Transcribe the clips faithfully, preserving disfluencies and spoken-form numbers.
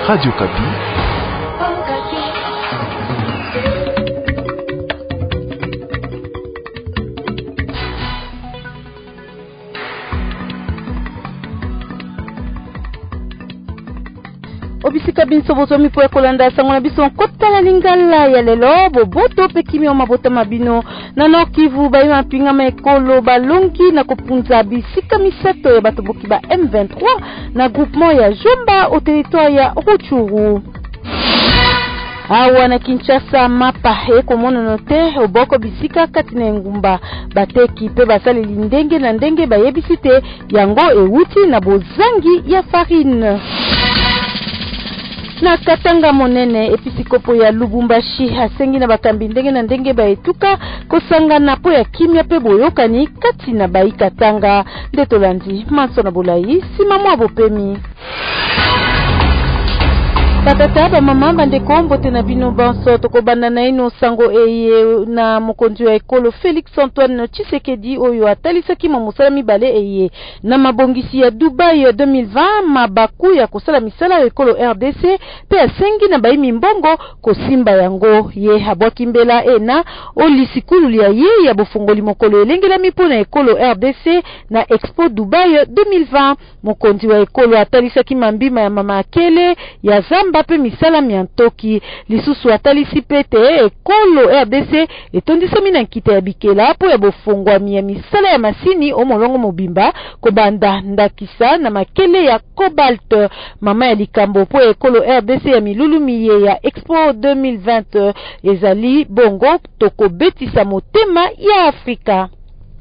Radio Kapi. Obisika binso bozomi po ekolanda sango na biso kota na lingala ya lelo boboto pe kimio mabota mabino na Nord Kivu ba ima pinga ma ekolo balongi na kopunza bisika misato ya bato boki ba M vingt-trois na groupement ya Jomba au territoire ya Rutshuru. Awa na Kinshasa mapa eko mono note oboko bisika katina ngumba bateki pe basali lindenge na ndenge ba yebisite yango ewuti na bozangi ya farine. Na Katanga monene episikopo ya Lubumbashi asengi na bakambi ndenge na ndenge ba etuka kosanga na po ya kimia pe boyokani kati na bai Katanga ndetolandi manso na bolai sima mwa bopemi. Patata ba mama bande kombo tena bino banso toko bandana ino sango eye na mokonzi wa ekolo Félix Antoine Tshisekedi oyo atalisaki mamusala mibale eye na mabongisi ya Dubai deux mille vingt mabaku ya kosala misala ya ekolo R D C pe asengi na baimi mbongo kosimba yango ye abwaki mbela ena olisikulu ya ye ya bofongoli mokolo elengela mipona ekolo R D C na Expo Dubai deux mille vingt. Mokonzi wa ekolo atalisaki mambima ya mama akele ya zamba pe misala miantoki lisusu atalisi pete ekolo R D C etondisami na nkita ya bikela po ya bofongwami ya misala ya masini o molongo mobimba kobanda ndakisa na makele ya cobalt. Mama ya likambo po ekolo R D C ya milulu miye ya Expo deux mille vingt ezali bongo toko betisa motema ya Afrika.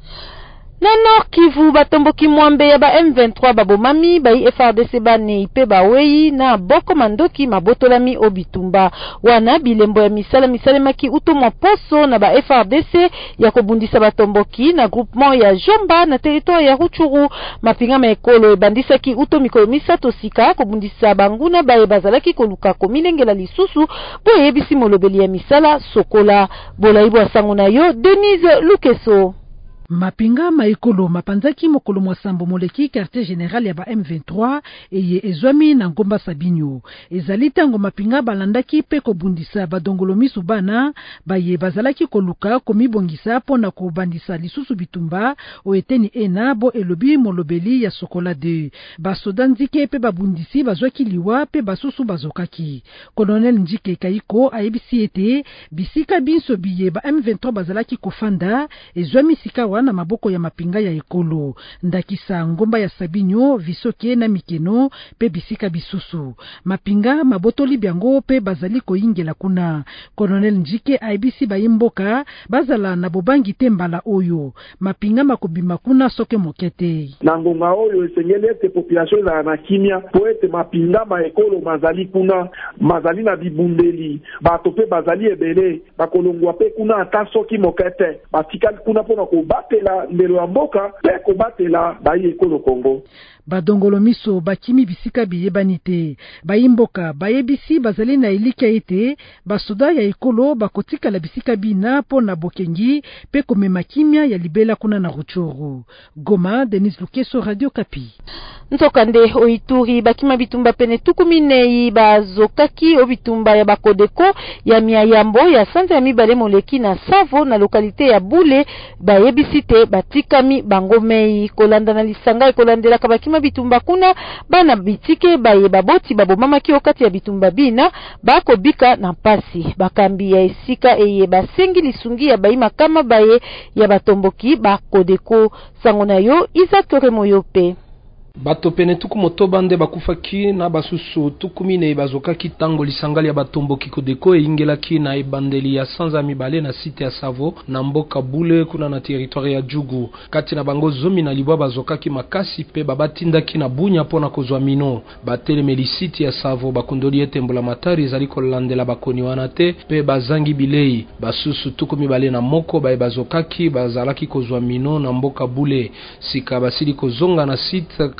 Na Nord Kivu batomboki mwambe ya ba M vingt-trois babomami ba F R D C bane ipe bawei na boko mandoki mabotolami obitumba wana bilembo ya misala misale maki utomo poso na ba F R D C ya kobundisa batomboki na groupement ya Jomba na territoire ya Rutshuru. Mapinga maekolo ebandisaki uto mikolo misato sika kobundisa banguna bae bazalaki koluka komilengela lisusu bo yebisi molobeli ya misala sokola bolaibo asango na yo Denise Lukeso. Mapinga maekolo mapanzaki mokolo mwasambo moleki quartier général ya ba M vingt-trois eye ezwami na ngomba Sabinyo. Ezali tango mapinga balandaki pe kobundisa badongolo misu bana baye bazalaki koluka komibongisa pona kobandisa lisusu bitumba o eteni ena bo elobi molobeli ya sokola de basoda nzike pe babundisi bazwaki liwa pe basusu bazokaki. Colonel Njike Kaiko ayebisi ete bisika binso biye ba M vingt-trois bazalaki kofanda ezwami sika na maboko ya mapinga ya ekolo ndakisa ngomba ya Sabinyo visoke na mikeno pe bisika bisusu mapinga mabotoli byango pe bazali koingela kuna. Colonel Njike aibisi bayimboka bazala na bobangi tembala oyo mapinga makobima kuna soke mokete na ngonga oyo esengele te population za na kimia poete mapinga ma ekolo mazali kuna mazali na bibundeli bato pe bazali ebele bakolongwa pe kuna ata soki mokete batikali kuna pona ko batela ndelo ya mboka pe ko batela bayi ekolo Kongo. Badongolo miso bakimi bisika biyebanite bayimboka bayebisi bazali na elika ete basoda ya ekolo bakotika la bisika bina pona bokengi pe komema kimia ya libela kuna na Rutshuru. Goma, Denis Lukeso, Radio Kapi. Ntokande oituri bakima bitumba pene tukuminei bazokaki obitumba ya bakodeko ya miayambo ya sanza ya mibale moleki na Savo na lokalite ya Bule bayebisite batikami bangomei kolanda na lisanga kolandela kabakima bitumba kuna bana bitike baye baboti babomama ki okati ya bitumba bina bako bika na pasi bakambi ya esika eye basengi lisungi ya baima kama baye ya batomboki bakodeko sango na yo Izatore Moyope. Bato pene tuku motoba nde bakufaki na basusu tukumine bazokaki tango lisangali ya batomboki kodeko e ingelaki na ebandeli ya sanza mibale na site ya Savo na mboka Bule kuna na territoire ya Jugu. Kati na bango zomi na libwa bazokaki makasi pe babatindaki na bunya pona kozwa mino. Batelemeli site ya Savo bakundoli ete mbola matari ezali kolandela bakoni wana te pe bazangi bilei. Basusu tuku mibale na moko bae bazokaki bazalaki kozwa mino na mboka Bule. Sika basili kozonga na site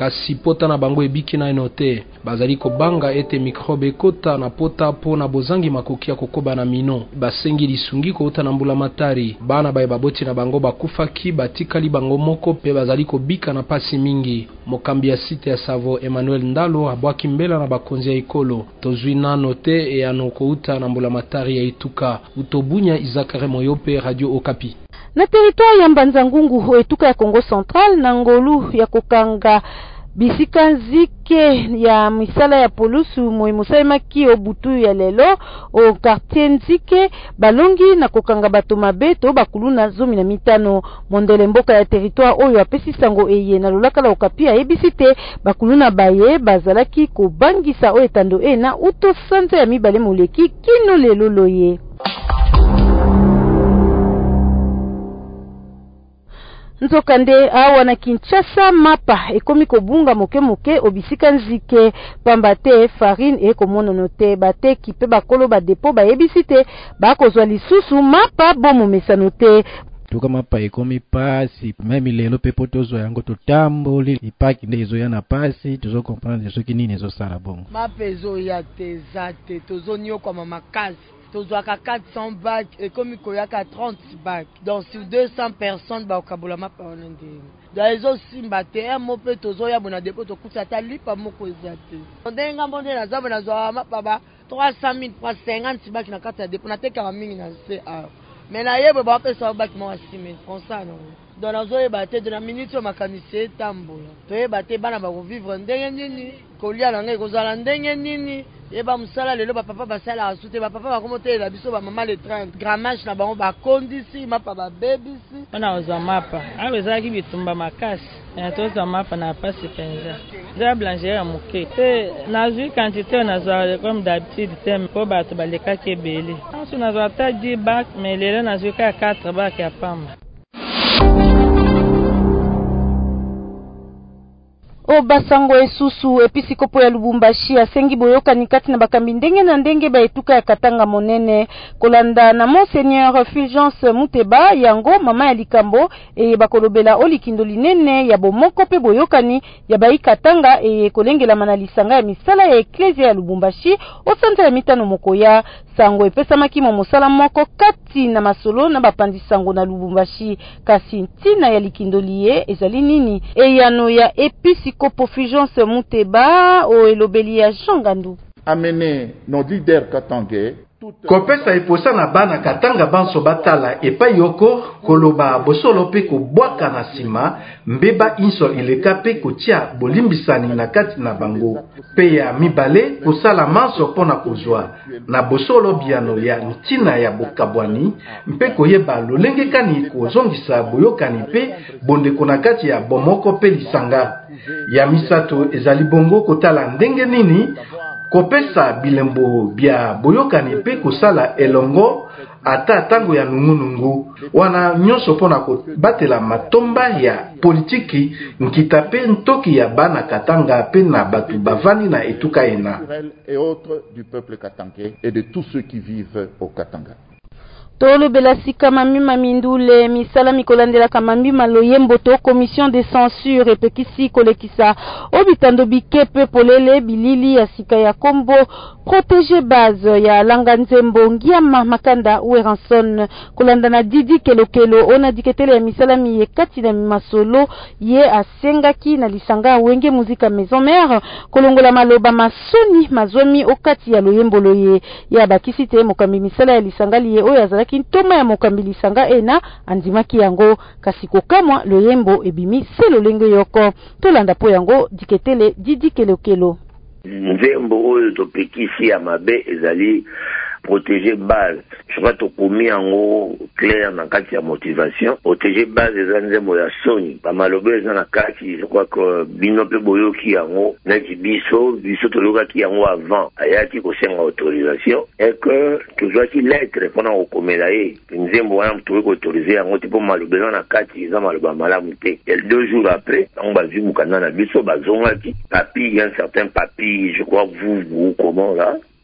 kasi pota na bango ebiki na enote bazali kobanga ete microbe ekota na pota po na bozangi makoki ya kokoba na mino basengi lisungi kouta na mbula matari bana baye baboti na bango bakufaki batikali bango moko pe bazali kobika na pasi mingi mokambi ya site ya Savo Emmanuel Ndalo abwaki mbela na bakonzi ya ekolo tozwi nano te e ano kouta na mbula matari ya Ituka utobunya Izakare Moyope Radio Okapi. Na territoire ya Mbanzangungu etuka ya Kongo Central na ngolu ya kokanga bisika nzike ya misala ya polusu moi musaimaki obutu ya lelo o quartier nzike balongi na kokanga bato mabeto bakuluna zomi na mitano mondele mboka ya territoire oyo apesi sango eye na lolaka la Okapi ya ebisite bakuluna baye bazalaki kobangisa o etando e na uto sanza ya mibale moleki kino lelo loye. Nzokande awa na Kinshasa mapa ekomi kobunga moke moke obisika nzike pambate farine e komonono te bate kipe bakolo ba depo ba ebisite bakozwa lisusu mapa bomo mesano te tuka mapa ekomi pasi meme lelo pe potozo yango totamboli ipaki nde ezo yana pasi tuzo comprendre soki nini ezo sala bongo mapa ezo ya te zate tozo nyoko mama kazi tozwaka quatre cents bacs et comme koyaka trente bacs donc sur deux cents personnes ba okabola mapa onende da ezo simba te mo pe tozoya bona depo to kuta ta lipa moko ezate ndenga mbonde na zaba na zwa mapa ba trois cent mille pour cinquante bacs na kata depo na teka mingi na C A mais na yebo ba pesa bacs mo six mille comme ça non dans la zone batte de la minute au makanise tambola to yebate bana ba vivre ndenge nini kolia na ngai kozala ndenge nini eba musala lelo ba papa basala asute ba papa bakomote la biso ba mama le trente grammage na bango ba kondisi mapa ba babysi bana oza mapa aweza ki bitumba makasi na toza mapa na pasi penza za blancheur ya moke te na zui quantité na za comme d'habitude tem po bato baleka kebele ensu na za ta dix bacs mais lelo na zui ka quatre bacs ya pamba. O basango esusu episikopo ya Lubumbashi asengi boyoka nikati na bakambi ndenge na ndenge ba etuka ya Katanga monene kolanda na Monseigneur Fulgence Muteba yango mama ya likambo e bakolobela olikindo linene ya bomoko pe boyokani ya bai Katanga e kolengela manalisanga ya misala ya Eklezia ya Lubumbashi o santa ya mitano mokoya sango epesamaki mo mosala moko kati na masolo na bapandi sango na Lubumbashi kasi ntina ya likindo liye ezali nini e yano ya episikopo Kopo Fulgence Muteba o elobeli ya Jongandu amener nos leaders katangais kopesa eposa na bana Katanga banso batala epai yoko koloba bosolo pe kobwaka na sima mbeba insol ileka pe kotia bolimbisani na kati na bango pe ya mibale kosala manso pona kozwa na bosolo biano ya ntina ya bokabwani mpe koyeba lolenge kani kozongisa boyokani pe bondeko na kati ya bomoko pe lisanga ya misato ezali bongo kotala ndenge nini kopesa bilembo bia boyokani pe kosala elongo ata tango ya nungunungu wana nyonso pona kobatela matomba ya politiki nkita pe ntoki ya bana Katanga pe na batu bavani na etuka ena et autres du peuple katangais et de tous ceux qui vivent au Katanga. Tolo belasi kamami mamindule misala mikolandela kamami maloyembo to commission de censure epekisi kolekisa obitando bikepe polele bilili ya sika ya kombo protéger base ya langanzembo ngiama makanda Weranson kolanda na Didi Kelokelo ona diketele ya misala miye kati na masolo ye asengaki na lisanga wenge muzika maison mère kolongola maloba masoni mazomi okati ya loyembo loye ya bakisi te mokambi misala ya lisanga liye oyo azalaki Toma ya mokambi lisanga ena andimaki yango kasi kokamwa loyembo ebimi se lolenge yoko tolanda po yango diketele Didi Kelokelo nzembo oyo topekisi ya mabe ezali protéger base je crois to komi yango clair na kati ya motivation protéger base eza nzembo ya soni bamalobe eza na kati je crois que bino pe boyoki yango neti biso biso tolokaki yango avant ayaki kosenga autorisation et que tozwaki lettre mpona kokomela ye nzembo wana tokoki koautorize yango te mpo malobe eza na kati eza maloba malamu te et deux jours après yango bazwi mokanda na biso bazongaki papi un certain papi je crois vous vous comment là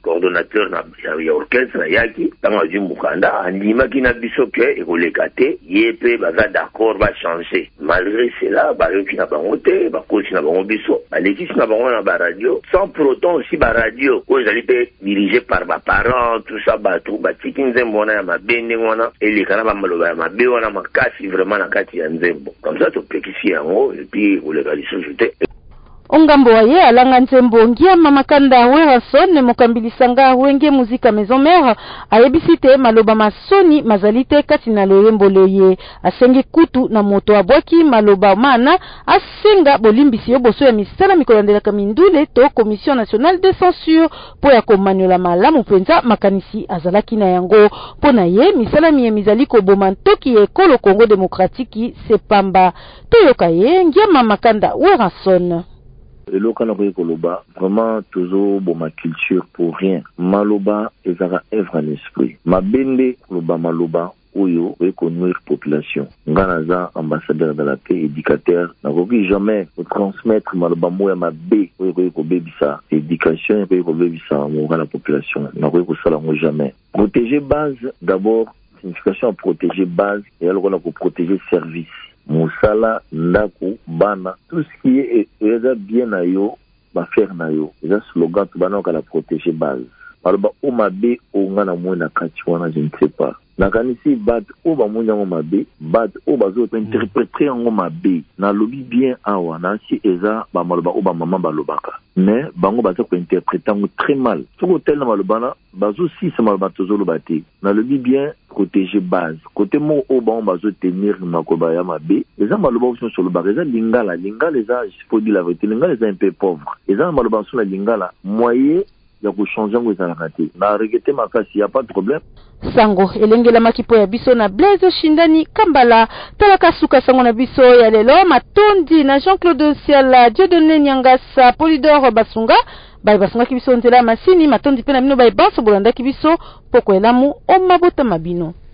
coordonnateur na ya orchestre na yaki tanga azwi mukanda andimaki na biso ke ekoleka te ye mpe baza d'accord bachange. Malgré cela bayoki na bango te bakosi na bango biso balekisi na bango na baradio sans pour autant aussi baradio oyo ezali mpe dirigé par baparent tout ça bato batiki nzembo wana ya mabe ndenge wana eleka na bamaloba ya mabe wana makasi vraiment na kati ya nzembo comme ça topekisi yango epuis koleka lisusu te. Ongambo waye alanga nzembo ngia mamakanda Werason ne mokambilisanga wenge muzika maison mère ayebisite maloba masoni mazalite kati na loyembo loye asenge kutu na moto abwaki maloba mana asenga bolimbisi yo boso ya misala mikolandela kamindule to commission nationale de censure po ya komanyola malamu penza makanisi azalaki na yango pona ye misala miye mizali ko bomantoki ekolo Congo démocratique sepamba toyoka ye ngia mamakanda Werason. Et là, quand on a Koloba, vraiment, toujours, bon, ma culture pour rien. Maloba, et ça va œuvre en esprit. Ma bende, Koloba, Maloba, Oyo, et conduire population. Nganaza, ambassadeur de la paix, éducateur, n'a jamais transmettre Maloba, moi, ma bé, Oyo, ko baby ça, éducation, Oyo, ko baby ça, à la population. N'a ko ça, jamais. Protéger base, d'abord, signification protéger base, et alors, on a protéger service. Musala, Ndako, Bana, tout ce qui est bien na yo, ba faire na yo. C'est un slogan tout bana la protéger base. Alors ba o mabe o ngana mo na kati wana je ne sais pas. Na kanisi bat o ba mo nyango mabe, bat o ba zo interpréter ngo mabe. Na lobi bien awa na si eza ba maloba o ba maman ba lobaka. Mais bango ba zo ko interpréter ngo très mal. Soko tel na malobana ba zo si se maloba tozo lobate. Na lobi bien protéger base. Côté mo o ba on ba zo tenir makoba ya mabe. Eza maloba sont sur le bar, eza lingala, lingala eza il faut dire la vérité, lingala eza un peu pauvre. Eza maloba sur la lingala moyen ya ko changer ngo eza la raté. Na regretter makasi, y a pas de problème. Sango elengela makipo ya biso na Blaise Shindani Kambala talaka suka sango na biso ya lelo matondi na Jean-Claude Siala Dieudonné Nyangasa Polydore Basunga bai basunga kibiso nzela masini matondi pe na bino bai banso bolanda kibiso poko elamu o mabota mabino.